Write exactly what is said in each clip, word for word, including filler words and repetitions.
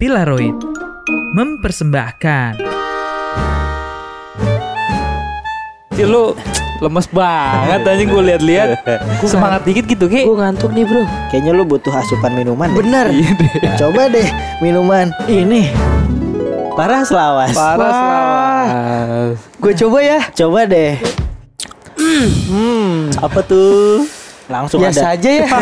Pilaroid mempersembahkan. Cil, lu lemes banget anjing, gue lihat-lihat. Semangat dikit gitu, Ki. Gue ngantuk nih, Bro. Kayaknya lu butuh asupan minuman. Bener. Deh. Coba deh minuman ini Paras Lawas. Paras Lawas. Gue coba ya. Coba deh. Hmm, apa tuh? Langsung biasa ada. aja ya.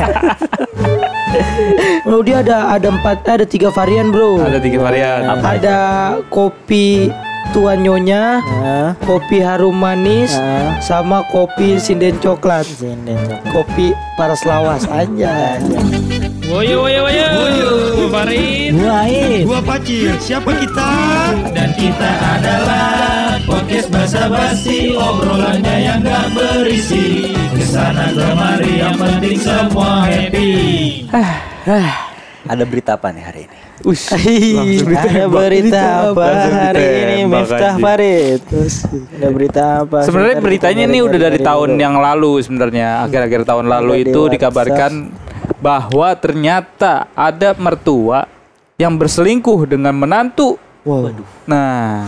Bro, dia ada ada empat, ada tiga varian, Bro. Ada tiga varian. Apa Ada kopi Tuan Nyonya, Nah, kopi harum manis, nah. sama kopi sinden coklat. Sinden coklat. Kopi Paras Lawas aja. Woyo woyo woyo. Gua Farid. Muain. Gua Pacil, siapa kita? Dan kita adalah podcast basa-basi, obrolannya yang gak berisi. Kesana kemari yang penting semua happy. Ada berita apa nih hari ini? Ush. Ada berita apa hari ini, Miftah Farid? Ada berita apa? Sebenarnya Sebentar, beritanya kita ini udah dari cari tahun dulu. yang lalu sebenarnya. Akhir-akhir tahun lalu Ada di itu WhatsApp. dikabarkan bahwa ternyata ada mertua yang berselingkuh dengan menantu. Wow. Nah,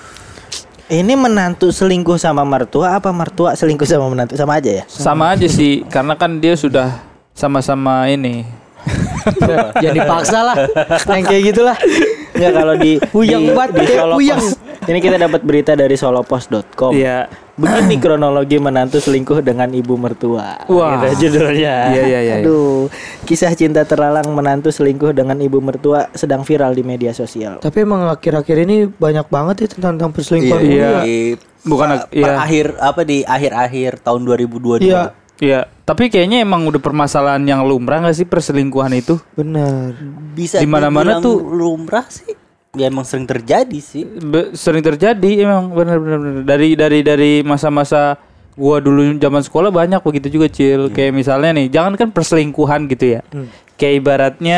Ini menantu selingkuh sama mertua apa mertua selingkuh sama menantu, sama aja ya? sama aja sih, karena kan dia sudah sama-sama ini. Jangan dipaksa lah. Yang kayak gitulah. Enggak, kalau di Puyeng di, banget, di kayak Solo puyeng. Post. Ini kita dapat berita dari solopost dot com. Iya. Begini kronologi menantu selingkuh dengan ibu mertua. Wah. Gitu judulnya. Iya, iya, iya. Aduh, kisah cinta terlalang menantu selingkuh dengan ibu mertua sedang viral di media sosial. Tapi emang akhir-akhir ini banyak banget ya tentang, tentang perselingkuhan. Iya. Iya. Di Bukan, per- iya. per akhir apa di akhir-akhir tahun dua ribu dua puluh dua. Iya, Iya, tapi kayaknya emang udah permasalahan yang lumrah gak sih perselingkuhan itu? benar. Bisa Di mana-mana dibilang tuh. lumrah sih. Ya emang sering terjadi sih. Be- sering terjadi emang benar-benar dari dari dari masa-masa gua dulu zaman sekolah banyak begitu juga, Cil. Kayak misalnya nih, jangan kan perselingkuhan gitu ya. Kayak ibaratnya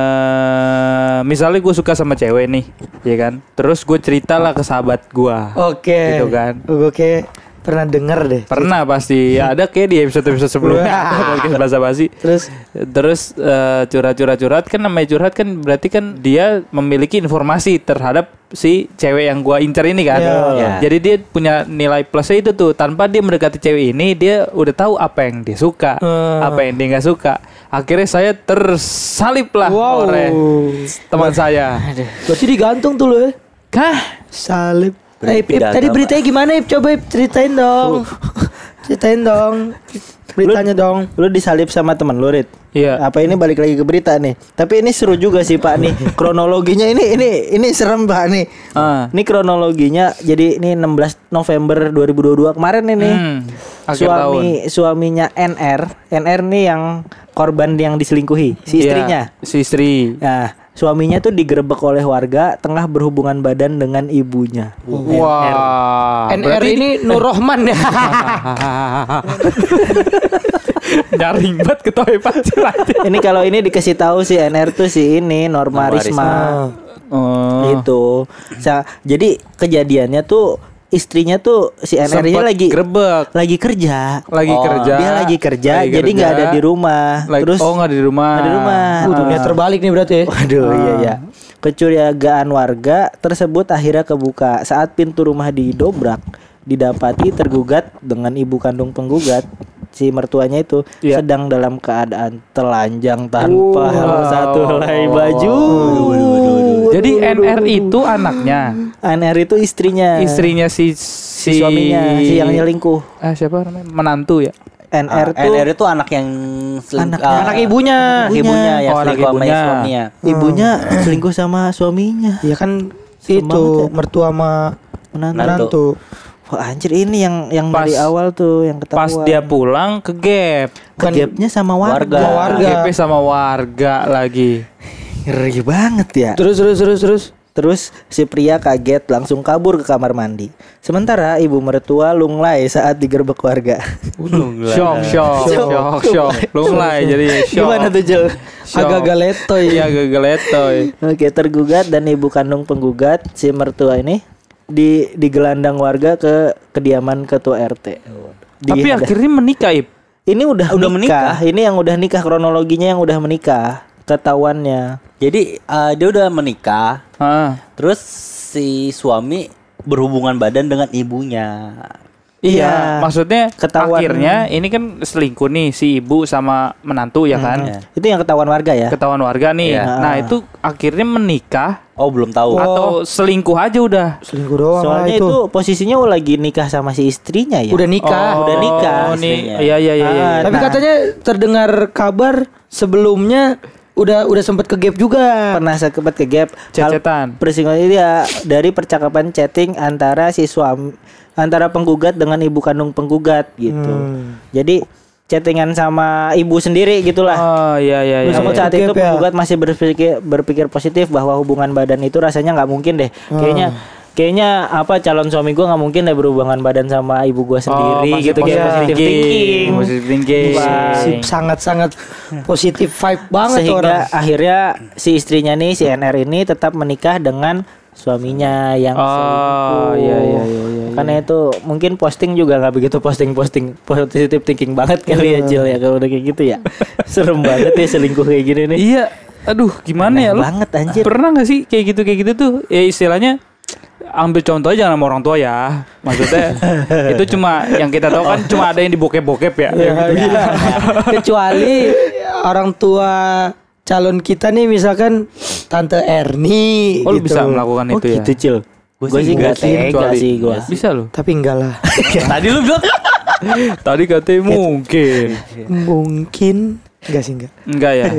eh misalnya gue suka sama cewek nih, ya kan. Terus gue ceritalah ke sahabat gua. Oke. Gitu kan. Gue kayak pernah denger deh. Pernah pasti ada kayak di episode-episode sebelumnya podcast basa-basi. Terus Terus eh, curhat-curhat-curhat kan, namanya curhat kan berarti kan dia memiliki informasi terhadap si cewek yang gua incer ini kan. Iya. Iya. Jadi dia punya nilai plusnya itu tuh, tanpa dia mendekati cewek ini dia udah tahu apa yang dia suka, Hmm. apa yang dia nggak suka. Akhirnya saya tersalip lah wow. oleh teman saya. Berarti digantung tuh lo ya. Kah? Salib. Berarti Eh, Ip, pindah tadi agama. beritanya gimana, Ip? Coba Ip, ceritain dong. Ceritain dong. Beritanya dong. Lu disalip sama temen lu, Rit? Iya. Apa ini balik lagi ke berita nih? Tapi ini seru juga sih, Pak nih. Kronologinya ini ini ini serem, Pak nih. Ah. Ini kronologinya jadi ini enam belas November dua ribu dua puluh dua kemarin ini. Hmm, akhir tahun. Suami suaminya N R. N R nih yang korban yang diselingkuhi, si Iya, istrinya. si istri. Nah, suaminya tuh digerebek oleh warga tengah berhubungan badan dengan ibunya. Wah. N R ini Nur Rohman ya. Nyaring banget ketoy pacil aja. Ini kalau ini dikasih tahu si N R tuh si ini Norma Norma Risma. Oh. Itu. Sa- jadi kejadiannya tuh istrinya tuh si N R-nya Sempet lagi grebek. lagi kerja. Lagi Oh, kerja. Dia lagi kerja, Lagi jadi nggak kerja. ada di rumah. Lagi- Terus oh nggak di rumah. nggak di rumah. Uh, dunia terbalik nih berarti ya. Waduh, iya ya. Kecurigaan warga tersebut akhirnya kebuka saat pintu rumah didobrak. Didapati tergugat dengan ibu kandung penggugat, si mertuanya itu Iya. sedang dalam keadaan telanjang tanpa Wow. satu helai baju. Jadi N R itu anaknya, N R itu istrinya, istrinya si si si, suaminya, si yang nyelingkuh. Ah siapa namanya? Menantu ya. N R Ah, tuh N R itu anak yang seling- Anak- ah, Anak ibunya. anak ibunya yang Oh, anak selingkuh sama ibunya. suaminya. ibunya selingkuh sama suaminya. Ya kan Serem banget itu ya. mertua sama Menantu. menantu. Wah, anjir ini yang yang Pas- dari awal tuh yang ketahuan. Pas dia pulang ke gap, Kan- Gapnya sama warga. Warga. Sama warga. G P sama warga lagi. Ngeri banget ya. Terus terus terus terus. Terus si pria kaget langsung kabur ke kamar mandi. Sementara ibu mertua lunglai saat digerebek warga. Shock, shock, shock, shock. Lunglai jadi shock. Gimana tuh, Jel? Shock. Agak-agak letoy. Iya, agak letoy. Oke, tergugat dan ibu kandung penggugat si mertua ini di digelandang warga ke kediaman ketua R T. Di- Tapi akhirnya menikah, Ip. ini udah Udah menikah. Ini yang udah nikah kronologinya yang udah menikah. ketahuannya. Jadi uh, dia udah menikah, Ah. terus si suami berhubungan badan dengan ibunya. Iya, Iya, maksudnya ketahuan. akhirnya ini kan selingkuh nih si ibu sama menantu ya kan. Iya. Itu yang ketahuan warga ya. Ketahuan warga nih. Iya. Nah, itu akhirnya menikah Oh belum tahu. Oh. atau selingkuh aja udah. Selingkuh doang lah Soalnya itu. itu posisinya lagi nikah sama si istrinya ya. Udah nikah. udah nikah Oh, nih. istrinya. Iya iya iya iya. Ah, Tapi Nah. katanya terdengar kabar sebelumnya udah udah sempet ke gap juga. Pernah sempat ke gap. Cecetan. Persinggungan ini ya dari percakapan chatting antara si suami antara penggugat dengan ibu kandung penggugat gitu. Hmm. Jadi chattingan sama ibu sendiri gitulah. Oh iya iya iya. Namun iya. saat itu Gap ya. penggugat masih berpikir berpikir positif bahwa hubungan badan itu rasanya nggak mungkin deh. Kayaknya kayaknya apa calon suami gue nggak mungkin deh berhubungan badan sama ibu gue sendiri masih gitu kayak positive positive thinking. Positive thinking. Si- sangat-sangat positif vibe banget Sehingga orang. akhirnya si istrinya nih si N R ini tetap menikah dengan suaminya yang Oh, selingkuh. iya, iya, iya, iya, Karena itu mungkin posting juga nggak begitu posting-posting positive thinking banget kali ya Jil ya kalau udah kayak gitu ya. Serem banget ya selingkuh kayak gini nih. Iya. Aduh, gimana Aneh ya lu? banget, anjir. Pernah gak sih kayak gitu kayak gitu tuh? Ya istilahnya ambil contoh aja sama orang tua ya. Maksudnya itu cuma yang kita tahu kan cuma ada yang di bokep-bokep ya. Ya, iya. Kecuali orang tua calon kita nih misalkan Tante Erni Oh, lu gitu. bisa melakukan Oh itu ya. gitu Cil. Gue sih nggak tega kecuali- sih gue. Bisa lu. Tapi enggak lah. Tadi lu bilang Tadi katanya mungkin. Mungkin enggak sih enggak. Enggak ya.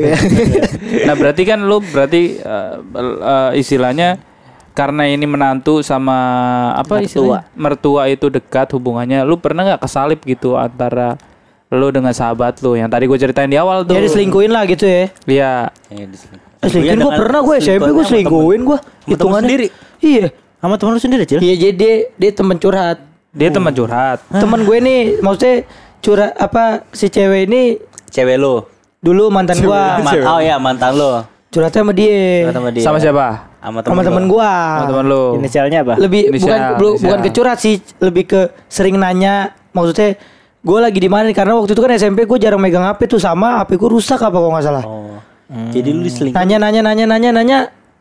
Nah, berarti kan lu berarti eh, eh, istilahnya karena ini menantu sama apa Mertua. istilahnya? Mertua itu dekat hubungannya. Lu pernah nggak kesalip gitu antara lu dengan sahabat lu yang tadi gue ceritain di awal tuh? Jadi selingkuhin lah gitu ya. Iya. Eh, diselingkuh. Eh, selingkuhin gue dengan- pernah gue S M P gue selingkuhannya sama selingkuhin gue. temen- sama temen Hitungannya sendiri. Iya. Sama temen lu sendiri Cil? Iya jadi dia, dia teman curhat. Dia teman curhat. Temen gue nih maksudnya curhat apa si cewek ini Cewek lu. dulu mantan gua. Ma- oh ya mantan lu. Curhatnya sama dia. Sama dia. Sama siapa? Sama Sama temen lu. gua. Sama teman lu. Inisialnya apa? Lebih Inisial, bukan belum inisial. bukan ke curhat sih, lebih ke sering nanya. Maksudnya gue lagi di mana nih? Karena waktu itu kan S M P gue jarang megang H P tuh sama H P gue rusak apa kalau nggak salah. Oh. Jadi lu diselingkuhin. Nanya nanya nanya nanya nanya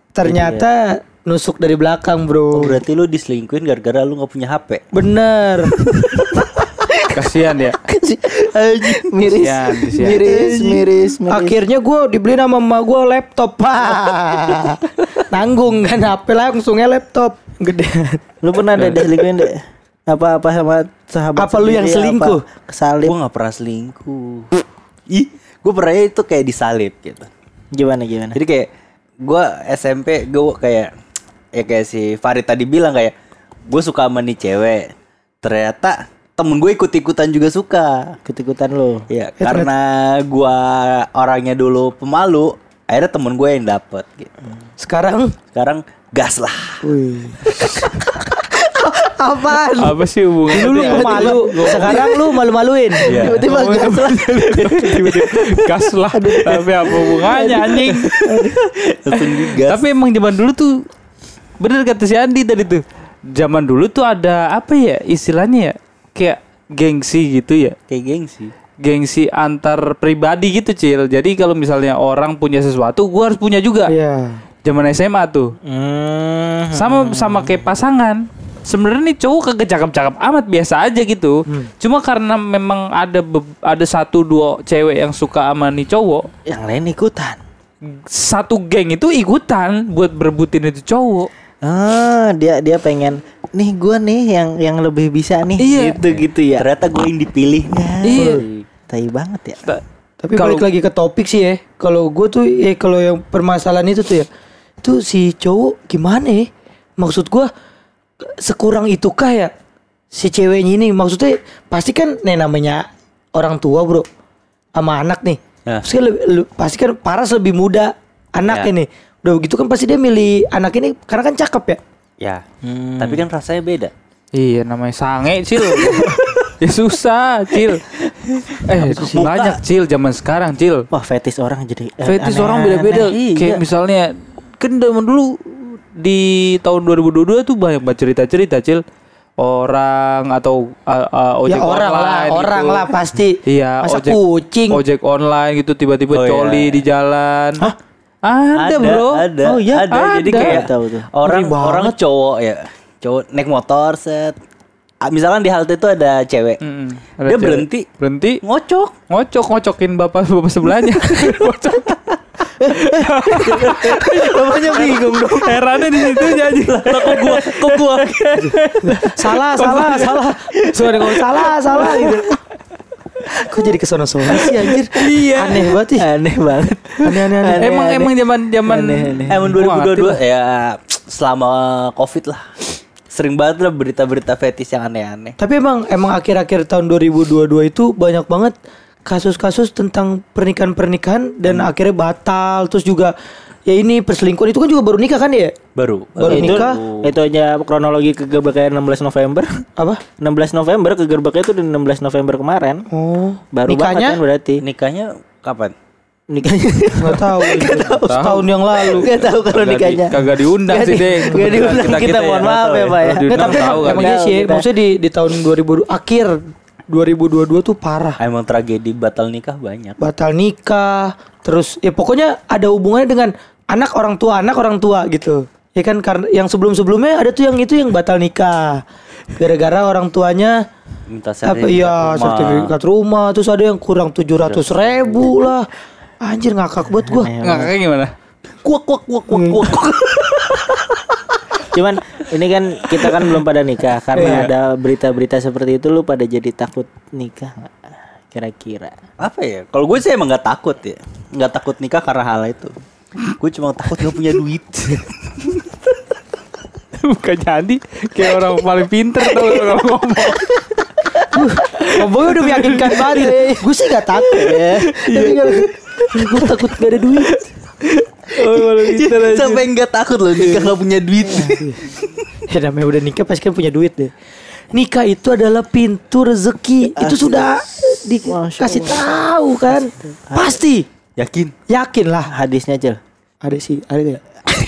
ternyata nusuk dari belakang, Oh, Bro. berarti lu diselingkuhin gara-gara lu nggak punya H P. Bener. Kasihan ya. miris, Kasihan, kasihan. miris, miris, miris. Akhirnya gue dibeliin sama emak gue laptop. Pak. Nanggung kan H P langsungnya laptop. Gede. Lu pernah ada diselingkuhin deh? Apa-apa sama sahabat Apa lu yang sendiri, selingkuh? apa kesalip? Gue nggak pernah selingkuh. Ih, gue pernah itu kayak disalip gitu. Gimana gimana? Jadi kayak gue S M P gue kayak ya kayak si Farid tadi bilang kayak gue suka sama nih cewek. Ternyata temen gue ikut-ikutan juga suka. Ikut-ikutan lu. Ya karena gue orangnya dulu pemalu, akhirnya temen gue yang dapet gitu. Sekarang Sekarang gas lah. wih. Apaan? Apa sih hubungannya? Dulu lu malu, sekarang lu malu-maluin. Tiba-tiba gas lah. Tiba-tiba gas lah. Tapi apa hubungannya anjing? Langsung digas. Tapi emang zaman dulu tuh bener kata si Andi tadi tuh. Zaman dulu tuh ada apa ya istilahnya ya? Kayak gengsi gitu ya. Kayak gengsi. Gengsi antar pribadi gitu, Cil. Jadi kalau misalnya orang punya sesuatu, gua harus punya juga. Iya. Zaman S M A tuh. Hmm. Sama sama kayak pasangan. Sebenarnya nih cowok kagak cakep-cakep amat, biasa aja gitu. Cuma karena memang ada be- ada satu dua cewek yang suka sama nih cowok, Yang lain ikutan. satu geng itu ikutan buat berebutin itu cowok. Ah, dia dia pengen nih gua nih yang yang lebih bisa nih. Iya. Gitu gitu ya. Ternyata gue yang dipilihnya. Iya. Tai banget ya. Ta- Tapi Kalau- balik lagi ke topik sih ya. Kalau gue tuh eh kalau yang permasalahan itu tuh ya. Itu si cowok gimana ya? Maksud gue sekurang itukah ya si ceweknya ini? Maksudnya pasti kan nih namanya orang tua, Bro. Sama anak nih. Ya. Pasti, lebih, lu- pasti kan paras lebih muda anak Ya. ini. Udah begitu kan pasti dia milih anak ini karena kan cakep ya. Ya. Tapi kan rasanya beda. Iya, namanya sange, Cil. Ya susah, Cil. Eh, banyak Cil zaman sekarang, Cil. Wah, fetis orang jadi eh, Fetis aneh-aneh. orang beda-beda. Iya. Kayak misalnya kan zaman dulu di tahun dua ribu dua puluh dua tuh banyak banget cerita-cerita, Cil. orang atau uh, uh, ojek Ya orang lah, online orang gitu. lah pasti. Iya, Masa ojek kucing? ojek online gitu tiba-tiba Oh, coli iya. di jalan. Hah? Ada, bro. Ada, Oh iya, ada. Jadi ada. kayak Tahu tuh. orang Ngeri banget. orang cowok ya, cowok naik motor set. Ah, misalkan di halte itu ada cewek, Mm-mm. Ada dia cewek. berhenti, berhenti, ngocok. ngocok ngocokin bapak bapak sebelahnya. Ngocok. Bapaknya bingung dong. Herannya di situ aja. Lah kok gua, kok gua. Salah, salah, salah. Suara ngomong salah, salah gitu. Kok jadi kesono-sono sih anjir? Iya. Aneh banget sih. Aneh banget. Aneh, aneh, aneh. emang aneh. emang zaman zaman Aneh, aneh. Emang Gua nggak dua ribu dua puluh dua ngerti ya selama Covid lah. Sering banget lah berita-berita fetis yang aneh-aneh. Tapi emang emang akhir-akhir tahun dua ribu dua puluh dua itu banyak banget kasus-kasus tentang pernikahan-pernikahan dan akhirnya batal. Terus juga ya ini perselingkuhan itu kan juga baru nikah kan ya? Baru. Baru itu, nikah. itu aja kronologi kegerbeknya enam belas November. Apa? enam beles November kegerbeknya itu di enam belas November kemarin. Oh, Baru nikahnya? banget kan berarti. Nikahnya kapan? Nikahnya Nggak tahu. Setahun yang lalu. Gak tahu kalau Kagak di- nikahnya. kagak diundang Gak sih, di- Deng. Gak diundang kita, Kita-kita mohon ya, maaf nggak ya tahu Pak ya. ya. Kalau Nggak, tapi tahu emang, emang kan. iya sih. Kita- Maksudnya di di tahun dua ribu dua puluh akhir dua ribu dua puluh dua tuh parah. Emang tragedi batal nikah banyak. Batal nikah, terus ya pokoknya ada hubungannya dengan anak orang tua, anak orang tua gitu. Ya kan karena yang sebelum-sebelumnya ada tuh yang itu yang batal nikah. Gara-gara orang tuanya Minta apa iya sertifikat rumah, terus ada yang kurang tujuh ratus ribu lah. Anjir ngakak buat gua. Nggak kayak gimana? Kuak kuak kuak kuak kuak. Cuman ini kan kita kan belum pada nikah karena Iya. ada berita-berita seperti itu lu pada jadi takut nikah nggak? Kira-kira. Apa ya? Kalau gue sih emang nggak takut ya. Nggak takut nikah karena hal itu. Gue cuma takut gak punya duit. Bukan jadi kayak orang paling pinter tuh kalau ngomong. Ngomongnya udah meyakinkan banget. Gue sih gak takut ya. Tapi kalau gue takut gak ada duit. Oh, paling pinter aja. Sampai nggak takut loh nikah nggak punya duit. Ya namanya udah nikah pasti kan punya duit deh. Nikah itu adalah pintu rezeki. Itu sudah dikasih tahu kan. Pasti. Yakin? Yakin lah. Hadisnya Cel. Ada sih, ada gak?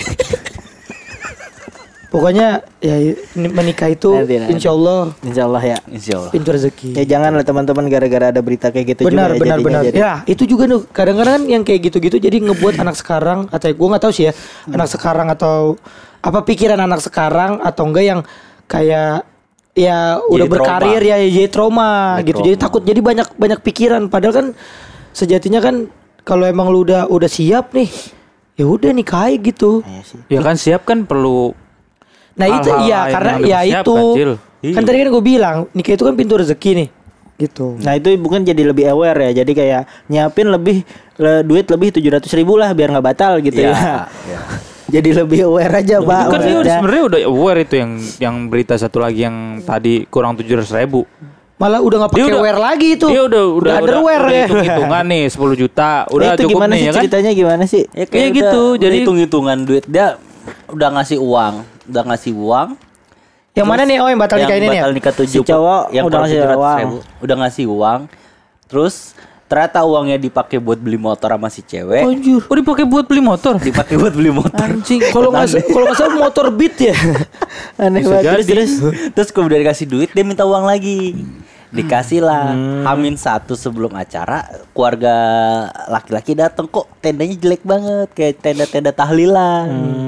Pokoknya ya ini menikah itu Nanti, nanti. insya Allah Insya Allah ya. Insya Allah. pintu rezeki. Ya jangan lah teman-teman gara-gara ada berita kayak gitu Benar, juga benar, jadinya benar. jadi- Ya itu juga tuh kadang-kadang kan yang kayak gitu-gitu jadi ngebuat anak sekarang atau gue nggak tahu sih ya anak sekarang atau apa pikiran anak sekarang atau enggak yang kayak ya udah Jadi berkarir trauma. ya jadi trauma Jadi gitu. trauma. Jadi takut jadi banyak banyak pikiran padahal kan sejatinya kan kalau emang lu udah udah siap nih ya udah nikahi gitu. Iya sih. Ya kan siap kan perlu. Nah itu Hal-hal iya lain karena yang ya dipersiapkan, itu Cil. kan tadi kan gue bilang nikah itu kan pintu rezeki nih gitu. Nah itu bukan jadi lebih aware ya. Jadi kayak nyiapin lebih le- duit lebih tujuh ratus ribu lah biar nggak batal gitu Iya, ya. iya. Jadi lebih aware aja Pak. Kan dia udah maksudnya. sebenarnya udah aware itu yang yang berita satu lagi yang tadi kurang tujuh ratus ribu. Malah udah nggak Dia pakai udah- wear lagi itu. Dia udah udah underwear udah ya. hitung hitungan nih sepuluh juta Nah, udah itu cukup gimana nih sih ya kan. ceritanya gimana sih? Ya Iya udah- gitu, udah jadi- hitung-hitungan duit dia udah ngasih uang, udah ngasih uang. Yang mana nih? Oh yang batal nikah ini nih ya? batal nikah tujuh Si cowok yang udah kurang ngasih tujuh ratus uang. ribu, udah ngasih uang. Terus ternyata uangnya dipakai buat beli motor sama si cewek. Anjir. Oh dipakai buat beli motor. Dipakai buat beli motor. Anjing. Kalau nggak kalau nggak salah motor beat ya. Aneh Bisa banget. jadi. Terus, terus Terus kemudian dikasih duit dia minta uang lagi. Dikasih lah. Hamin satu sebelum acara keluarga laki-laki datang kok tendanya jelek banget kayak tenda-tenda tahlilan.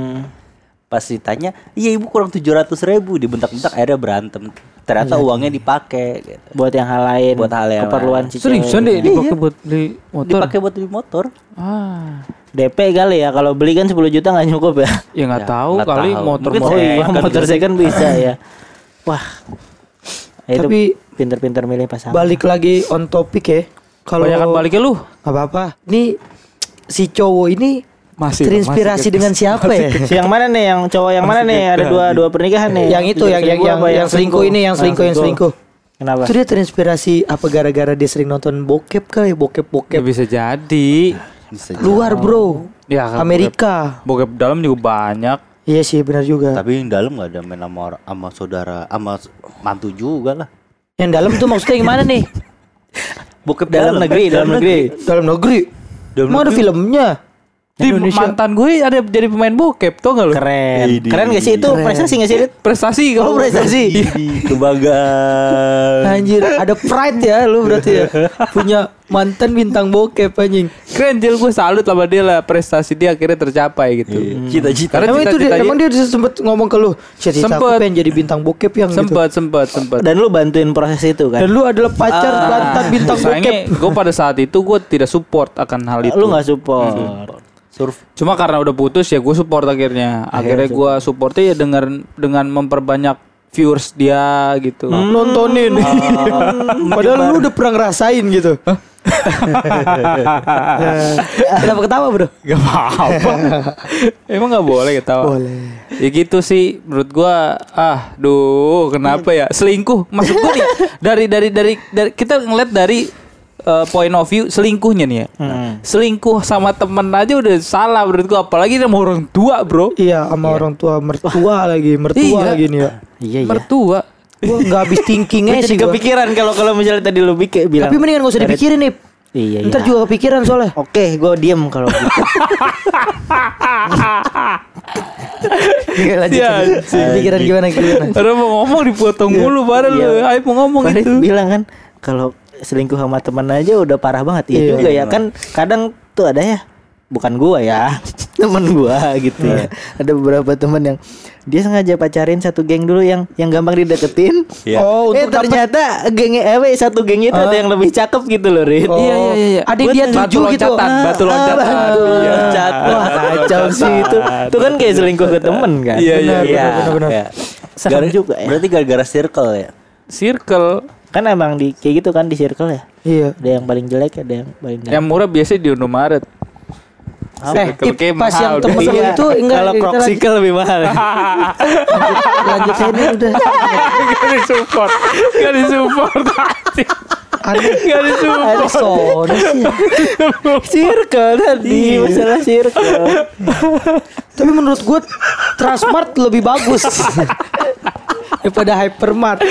Pas ditanya, iya ibu kurang tujuh ratus ribu dibentak-bentak akhirnya berantem. Ternyata uangnya dipakai gitu. buat yang hal lain. Buat hal yang keperluan si Seriusan cewek. deh dipakai buat beli motor. Dipakai buat beli motor. Ah. D P kali ya. Kalau beli kan sepuluh juta nggak cukup ya. Ya nggak Ya, tahu nggak kali tahu. motor Mungkin Oh motor. iya, Kan motor bisa. saya kan bisa ya. Wah. Itu Tapi pinter-pinter milih pasangan. balik lagi on topic ya. Kalau Banyakan baliknya lu. nggak apa-apa. Nih si cowok ini Masih, terinspirasi masih dengan siapa ya? Si yang mana nih? Yang cowok yang mana nih? Ada dua dua pernikahan nih. yang itu yang yang yang, apa yang selingkuh ini yang selingkuh yang selingkuh. Kenapa? Itu dia terinspirasi apa gara-gara dia sering nonton bokep kali bokep Ya bokep bisa jadi. Bisa luar bro. Ya kan, Amerika. Bokep, bokep dalam juga banyak. Iya sih benar juga. Tapi yang dalam nggak ada main sama orang- sama saudara sama s- mantu juga lah. Yang dalam tuh maksudnya gimana nih? Bokep Dalam negeri, dalam negeri. Dalam negeri. Dalam Emang ada negeri. filmnya? Di mantan gue ada jadi pemain bokep, tau gak lu? Keren. Idi. Keren gak sih itu? Keren. Prestasi gak sih, Rit? Prestasi Oh, kalau prestasi. Idi, kebanggaan. Anjir, ada pride ya lu berarti ya. Punya mantan bintang bokep anjing. keren Jil, gue salut sama dia lah, prestasi dia akhirnya tercapai gitu. Cita-cita. Karena Emang itu dia, cita-citanya- emang dia sempet ngomong ke lu, cita-cita aku Sempet. pengen jadi bintang bokep yang gitu. Sempet, sempet, sempet. Dan lu bantuin proses itu kan? Dan lu adalah pacar mantan bintang bokep. Sayangnya gue pada saat itu gue tidak support akan hal itu. Lu gak support. Surf. Cuma karena udah putus ya gue support akhirnya. Akhirnya gue supportnya ya dengan dengan memperbanyak viewers dia gitu. Nontonin. Padahal lu udah pernah ngerasain gitu. Kenapa ketawa bro? Gak apa-apa. Emang gak boleh ketawa. Boleh. Ya gitu sih menurut gua. Ah, duh, kenapa ya? Selingkuh. Maksud gua nih dari dari dari, dari kita ngeliat dari uh, point of view selingkuhnya nih ya. Selingkuh sama temen aja udah salah menurut gua, apalagi sama orang tua, Bro. Iya sama orang tua mertua lagi mertua Iya. lagi nih ya. Iya, iya. Mertua. Gua nggak habis thinkingnya Gue sih jadi gua. kepikiran kalau kalau misalnya tadi lu bikin bilang. Tapi mendingan gak usah dipikirin nih. Iya, iya. Ntar juga kepikiran soalnya. Oke, gue diem kalau gitu. Iya, lanjut. Ya, lanjut. Pikiran gimana gimana? Orang mau ngomong dipotong mulu padahal lu. Iya. Ayo mau ngomong Farid gitu. bilang kan kalau selingkuh sama teman aja udah parah banget. Iya Iya, juga ya kan kadang tuh ada ya. Bukan gua ya, temen gua gitu ya. Ada beberapa temen yang dia sengaja pacarin satu geng dulu yang yang gampang dideketin. Iya. Oh, eh untuk dapat ternyata gengnya eh satu geng itu ada yang lebih cakep gitu loh, Rit. Oh. Iya, iya, iya. Ada yang Buat dia batu tuju gitu. loncatan, batu Ah, loncatan. aduh. Iya. Loncat. Wah, kacau sih itu. Itu kan kayak selingkuh ke temen kan. Iya, iya, Benar, Iya. benar, benar. Iya. Serem Gara- juga ya. Berarti gara-gara circle ya. Circle. Kan emang di kayak gitu kan di circle ya. Iya. Ada yang paling jelek, ada yang paling Yang murah biasanya di Indomaret. Eh, Circle ip, kayak pas mahal yang deh. temen lu Iya. itu enggak Kalau kita lanjut- Croxicle lebih mahal. lanjut ini udah. Gak disupport. Gak disupport. Aneh. Gak disupport. Ada sono sih. ya. Circle tadi, masalah circle. Tapi menurut gue Transmart lebih bagus daripada Hypermart.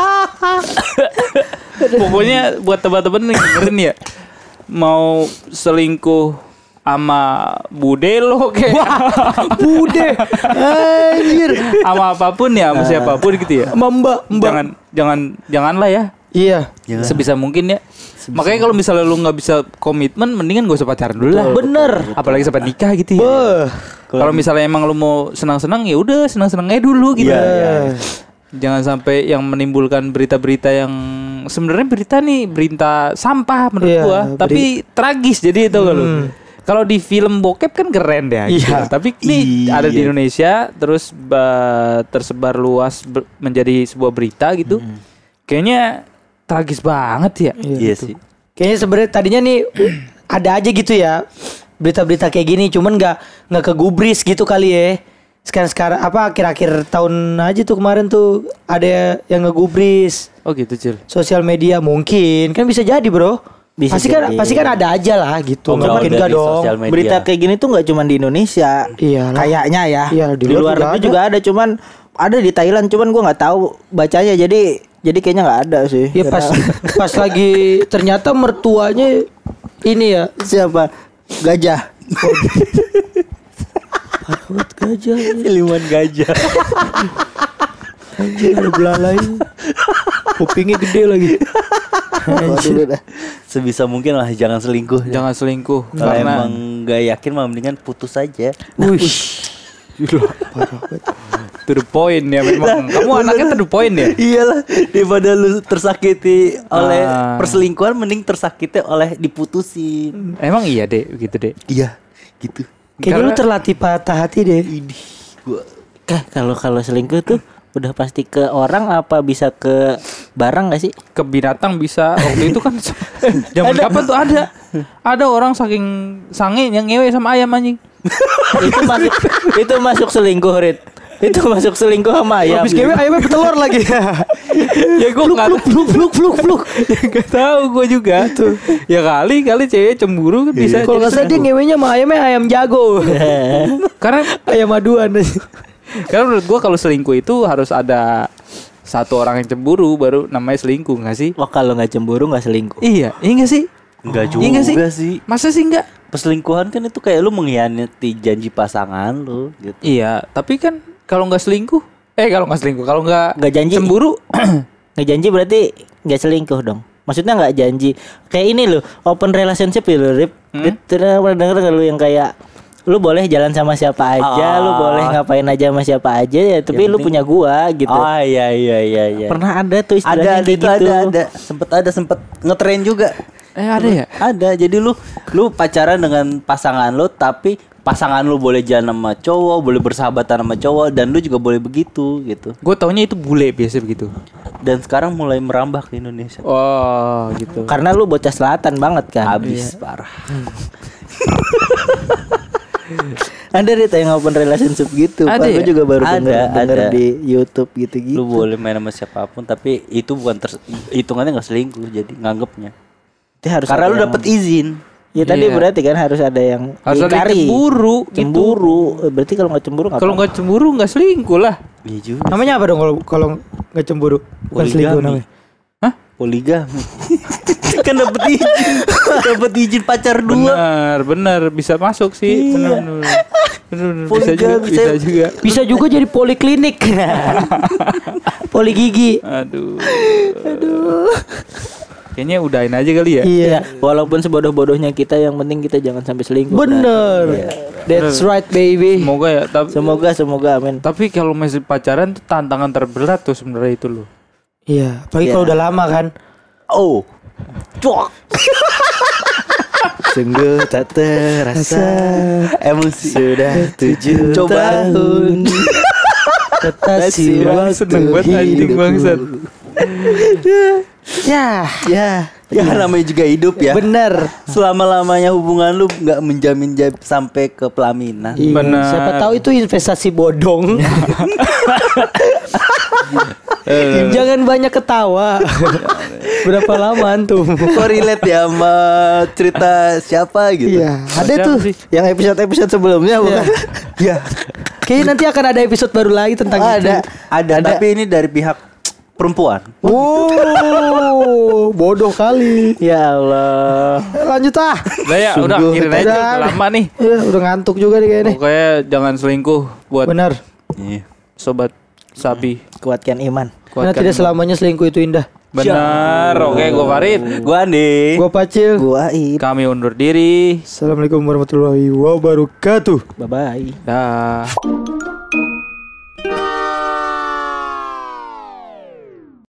Pokoknya buat teman-teman yang dengerin ya, mau selingkuh sama bude lo kayak Bude. Anjir. sama apapun ya, sama siapapun gitu ya. Sama Mbak, Mbak. Jangan jangan janganlah ya. Iya. Sebisa mungkin ya. Makanya kalau misalnya lu nggak bisa komitmen, mendingan gak usah pacaran dulu lah. Bener. Apalagi sampai nikah gitu ya. Beuh. Kalau misalnya emang lu mau senang-senang ya udah senang-senang aja dulu gitu. Iya, iya. Jangan sampai yang menimbulkan berita-berita yang sebenarnya berita nih berita sampah menurut Iya, gua, tapi tragis jadi itu kalau Hmm. kalau di film bokep kan keren deh. gitu. Iya. Tapi ini Iya. ada di Indonesia terus ba- tersebar luas ber- menjadi sebuah berita gitu. Kayaknya tragis banget ya. Iya sih. Kayaknya sebenarnya tadinya nih ada aja gitu ya berita-berita kayak gini, cuman nggak nggak kegubris gitu kali ya. Sekarang sekarang apa akhir-akhir tahun aja tuh kemarin tuh ada yang ngegubris Oh gitu, Cil. sosial media mungkin kan bisa jadi bro. Bisa pasti kan jadi. pasti kan ada aja lah gitu. Oh, Nggak berawal mungkin dari enggak dong. sosial media. Berita kayak gini tuh nggak cuma di Indonesia. Iyalah. Kayaknya ya. Iya, di, luar negeri juga ada, cuman ada di Thailand, cuman gua nggak tahu bacanya. Jadi jadi kayaknya nggak ada sih. Ya pas pas lagi ternyata mertuanya ini ya Siapa? Gajah. buat gajah. Siluman gajah. Anjir ada belalai. Kupingnya gede lagi. Waduh, dah. Sebisa mungkin lah jangan selingkuh. Jangan selingkuh Kalau karena emang nggak yakin mah mendingan putus aja. Wih. to the point ya memang. Kamu anaknya to the point ya? Iyalah, daripada lu tersakiti oleh Ah. perselingkuhan mending tersakiti oleh diputusin. Emang iya deh, gitu deh. Iya, gitu. Kayaknya lu terlatih patah hati deh. Ini gua Kah, kalau kalau selingkuh tuh udah pasti ke orang apa bisa ke barang gak sih? Ke binatang bisa. Waktu itu kan zaman kapan tuh ada ada orang saking sange yang ngewe sama ayam anjing. itu masuk itu masuk selingkuh, Rit. Itu masuk selingkuh sama ayam. Habis kewe ayamnya bertelur lagi. Ya gue nggak Fluk fluk fluk fluk. nggak tahu gue juga tuh. Ya kali kali cewek cemburu kan bisa. Kalau nggak salah dia ngewenya sama ayamnya ayam jago. Karena Ayam aduan. karena menurut gue kalau selingkuh itu harus ada satu orang yang cemburu baru namanya selingkuh nggak sih? Wah, kalau nggak cemburu nggak selingkuh. Iya, iya nggak sih? enggak Iya nggak juga sih. Masa sih nggak? Perselingkuhan kan itu kayak lu mengkhianati janji pasangan lu gitu. Iya, tapi kan kalau nggak selingkuh, eh kalau nggak selingkuh, kalau nggak Nggak janji. cemburu, Nggak janji berarti nggak selingkuh dong. Maksudnya nggak janji. Kayak ini loh, open relationship ya lo, Rip. Hmm? Pernah pernah denger nggak lu yang kayak lu boleh jalan sama siapa aja, Ah. lu boleh ngapain aja sama siapa aja ya, tapi Yang lu penting- punya gua gitu. Oh iya iya iya iya. Pernah ada tuh ada istilahnya ada kayak itu gitu. ada ada sempet ada sempet ngetren juga. eh ada ya? Ada. Jadi lu lu pacaran dengan pasangan lu tapi pasangan lu boleh jalan sama cowok, boleh bersahabatan sama cowok dan lu juga boleh begitu gitu. Gue taunya itu bule biasa begitu. Dan sekarang mulai merambah ke Indonesia. Oh gitu. Karena lu bocah selatan banget kan. Habis parah. Ada deh yang open relationship gitu. Ada Aku ya? juga baru Ada, denger, denger ada. di YouTube gitu-gitu. Lu boleh main sama siapapun tapi itu bukan ter- hitungannya nggak selingkuh jadi nganggepnya. Itu harus Karena ada lu yang- dapet izin. Ya tadi Iya. berarti kan harus ada yang Harus ada yang diingkari. cemburu gitu. Cemburu. Eh, Berarti kalau nggak cemburu nggak Kalau nggak cemburu nggak selingkuh lah. Iya juga. Namanya apa dong kalau kalau nggak cemburu? Bukan selingkuh namanya. Hah? Poligami. Kan dapet izin. Dapet izin pacar dua. Benar, benar bisa masuk sih. Benar, benar. Benar, benar. Bisa juga, Poligami, bisa saya- juga. Bisa juga jadi poliklinik. Poli gigi. Aduh. Aduh. Kayaknya udahin aja kali ya. Iya. Walaupun sebodoh-bodohnya kita, yang penting kita jangan sampai selingkuh. Bener. That's right baby. Semoga ya. Tapi, Semoga semoga amin. tapi kalau masih pacaran tuh tantangan terberat tuh sebenarnya itu loh. Iya. Apalagi Iya. kalau udah lama kan. Oh. Cuak. Sungguh tak terasa Emosi. sudah tujuh Coba. tahun. Ketasi Gila, seneng banget anjing bangsat. Ya. Ya, Ya namanya juga hidup ya. Bener. Selama-lamanya hubungan lu nggak menjamin jab- sampai ke pelaminan. Iya, Bener. Siapa tahu itu investasi bodong. Jangan banyak ketawa. Berapa lama antum? Kok relate ya sama cerita siapa gitu? Iya, ada Siapa tuh. sih? yang episode-episode sebelumnya bukan? Ya. Kayaknya nanti akan ada episode baru lagi tentang itu. Ada, ada, tapi ini dari pihak perempuan. Oh, bodoh kali. Ya Allah. Lanjut ah. Udah ya, udah Sungguh. akhirin aja Udah. udah lama nih. Ya, udah ngantuk juga nih kayaknya. Pokoknya jangan selingkuh buat Benar. Iya. sobat sapi. Kuatkan iman. Karena tidak selamanya selingkuh itu indah. Benar. Oke, gue Farid. Gua Andi. Gua Pacil. Gua Ip. Kami undur diri. Assalamualaikum warahmatullahi wabarakatuh. Bye bye. Dah.